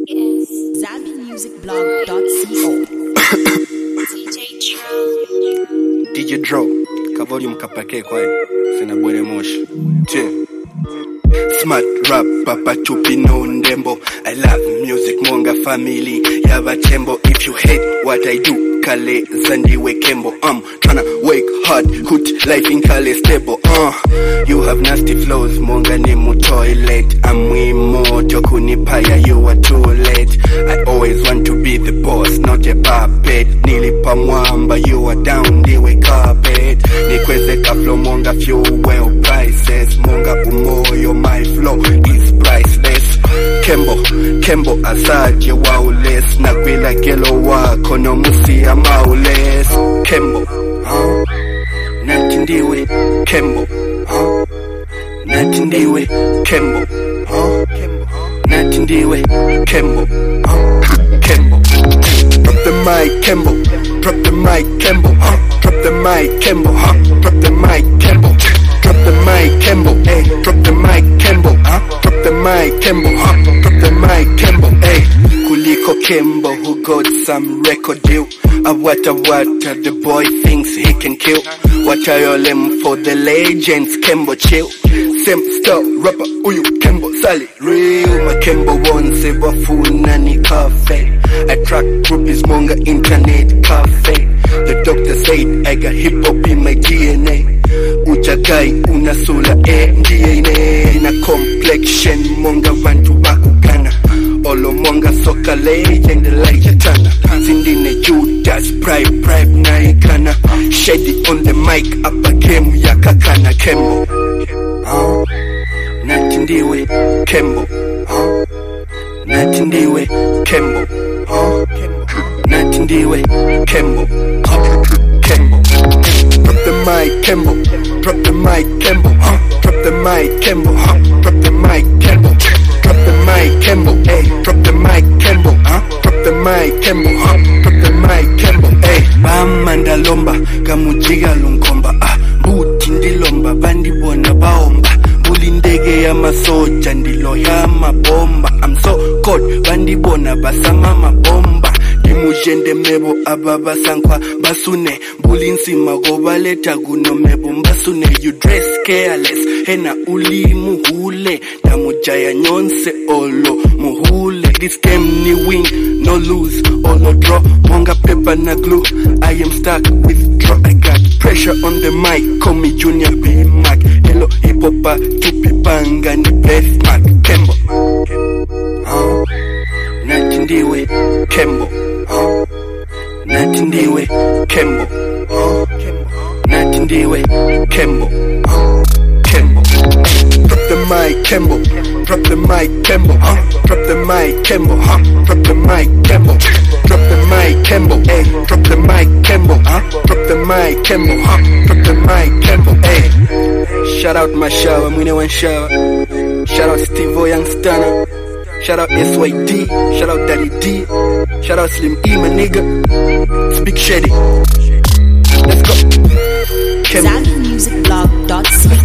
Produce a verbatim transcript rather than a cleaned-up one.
Yes. Zambi Music Blog dot co. D J Dro. D J Dro. Ka volume kapake kwa sina bwere moshi. Che. Smart rap papa chupi no ndembo. I love music monga family yaba tembo. If you hate what I do kale zandi wekembo. I'm tryna wake hard hoot life in kale stable. Uh you have nasty flows monga ni mu toilet. I'm way more jokunipaya you are too late. I always want to be the boss not a puppet. Nilipa mwamba you are down diwe carpet. Nikweze ka flow monga fuel prices. Monga umoyo my flow is priceless. Kembo, Kembo asaje waules. Nakwila gelo wako no musi ya maules. Kembo, huh? Natindiwe, Kembo, huh? Natindiwe, Kembo, huh? Natindiwe, Kembo, huh? Kembo. Drop the mic, Kembo. Drop the mic, Kembo, huh? Drop the mic, Kembo, huh? Drop the mic, Kembo. Drop the mic, Kembo, hey. Drop the mic, Kembo, huh? Drop the mic, Kembo, huh? Drop the mic, Kembo, hey. Kuliko Kembo who got some record deal. A wata wata, the boy thinks he can kill. Wata yolem for the legends, Kembo chill. Same style, rapper, uyu, Kembo, sali, real. Ma Kembo wonse wafuna ni cafe. I track group is monga internet cafe. The doctor said I got hip hop in my D N A. Ujagai unasula eh, D N A. Na complexion monga vantu wakugana. Olo monga soka legend like Tana. Sindine Judas, pride, pride na ikana. Shady on the mic, upper game ya kakana. Kembo, huh? Natindiwe, Kembo, huh? Natindiwe, Kembo, huh? Natindiwe, Kembo, huh? Kembo. Drop the mic, Kembo. Drop the mic, Kembo, huh? Drop the mic, Kembo, huh? Drop the mic, Kembo. Drop the mic, Kembo, hey. Drop the mic, Kembo, huh? Drop the mic, Kembo, huh? Drop the mic, Kembo, hey. Bamanda lomba, gamujiga lunkomba, ah. Buti ndilomba, bandi bona baomba. Buli ndege ya masoja, ndilo ya mabomba. I'm so cold, bandi bona basama mabomba. Dimujende mebo ababa sankwa basune. Buli nsima gobaleta guno mebo mbasune. You dress careless, hena uli muhule. Damujaya nyonse olo muhule. This game ni win, no lose, or no draw. Monga paper na glue, I am stuck with draw. I got pressure on the mic, call me Junior B Mac. Hello hip hopper, tupi banga ni best mark. Kembo, huh? Natindiwe, Kembo, huh? Natindiwe, Kembo, huh? Natindiwe, Kembo, huh? Kembo. Drop the mic, Kembo. Drop the mic, Kembo, huh? Drop the mic, Kembo, huh? Drop the mic, Kembo. Drop the mic, Kembo, hey. Drop the mic, Kembo, huh? Drop the mic, Kembo, huh? Drop the mic, Kembo, hey. Shout out my shower, mwine one shower. Shout out Steve O Young Stunner. Shout out S Y D. Shout out Daddy D. Shout out Slim E, my nigga. Speak Shady. Let's go. Zambi Music Blog dot co.